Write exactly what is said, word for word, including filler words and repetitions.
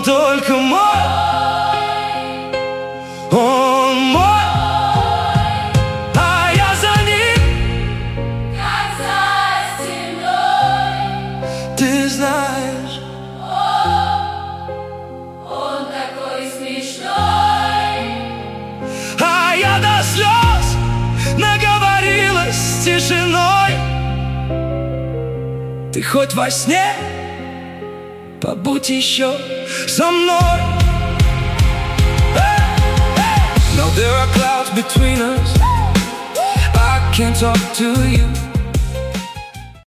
Он только мой, он мой, а я за ним, как за стеной. ты знаешь. Он такой смешной. А я до слез наговорилась с тишиной. Ты хоть во сне побудь еще со мной. Now there are clouds between us. I can't talk to you.